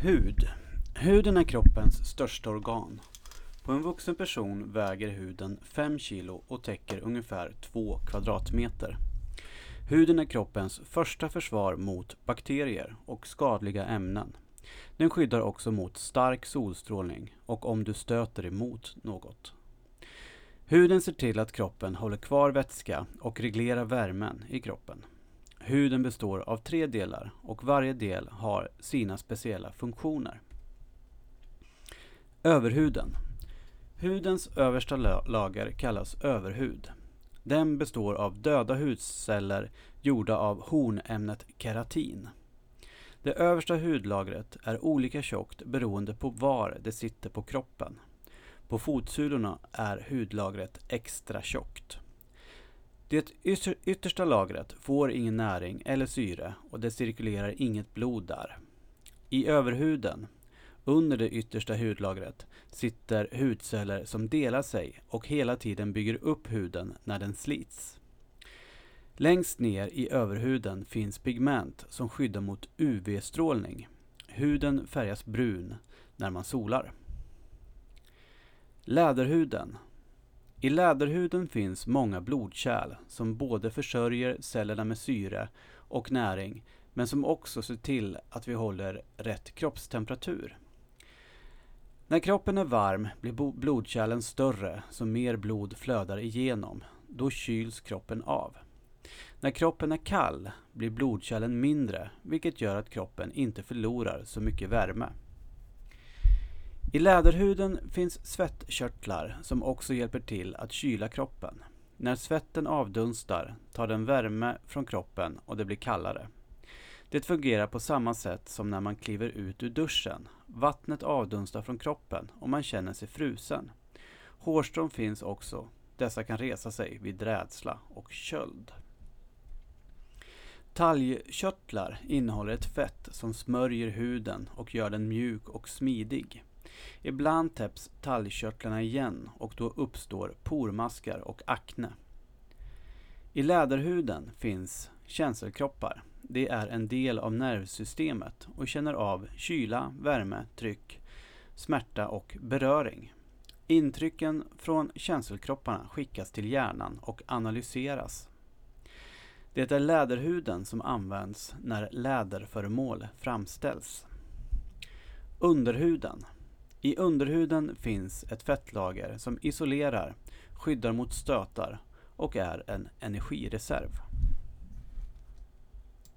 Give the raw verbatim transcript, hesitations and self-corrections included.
Hud. Huden är kroppens största organ. På en vuxen person väger huden fem kilo och täcker ungefär två kvadratmeter. Huden är kroppens första försvar mot bakterier och skadliga ämnen. Den skyddar också mot stark solstrålning och om du stöter emot något. Huden ser till att kroppen håller kvar vätska och reglerar värmen i kroppen. Huden består av tre delar och varje del har sina speciella funktioner. Överhuden. Hudens översta lager kallas överhud. Den består av döda hudceller gjorda av hornämnet keratin. Det översta hudlagret är olika tjockt beroende på var det sitter på kroppen. På fotsulorna är hudlagret extra tjockt. Det yttersta lagret får ingen näring eller syre och det cirkulerar inget blod där. I överhuden, under det yttersta hudlagret, sitter hudceller som delar sig och hela tiden bygger upp huden när den slits. Längst ner i överhuden finns pigment som skyddar mot U V-strålning. Huden färgas brun när man solar. Läderhuden. I läderhuden finns många blodkärl som både försörjer cellerna med syre och näring men som också ser till att vi håller rätt kroppstemperatur. När kroppen är varm blir blodkärlen större så mer blod flödar igenom. Då kyls kroppen av. När kroppen är kall blir blodkärlen mindre vilket gör att kroppen inte förlorar så mycket värme. I läderhuden finns svettkörtlar som också hjälper till att kyla kroppen. När svetten avdunstar tar den värme från kroppen och det blir kallare. Det fungerar på samma sätt som när man kliver ut ur duschen. Vattnet avdunstar från kroppen och man känner sig frusen. Hårstrån finns också. Dessa kan resa sig vid rädsla och köld. Talgkörtlar innehåller ett fett som smörjer huden och gör den mjuk och smidig. Ibland täpps talgkörtlarna igen och då uppstår pormaskar och akne. I läderhuden finns känselkroppar. Det är en del av nervsystemet och känner av kyla, värme, tryck, smärta och beröring. Intrycken från känselkropparna skickas till hjärnan och analyseras. Det är läderhuden som används när läderföremål framställs. Underhuden. I underhuden finns ett fettlager som isolerar, skyddar mot stötar och är en energireserv.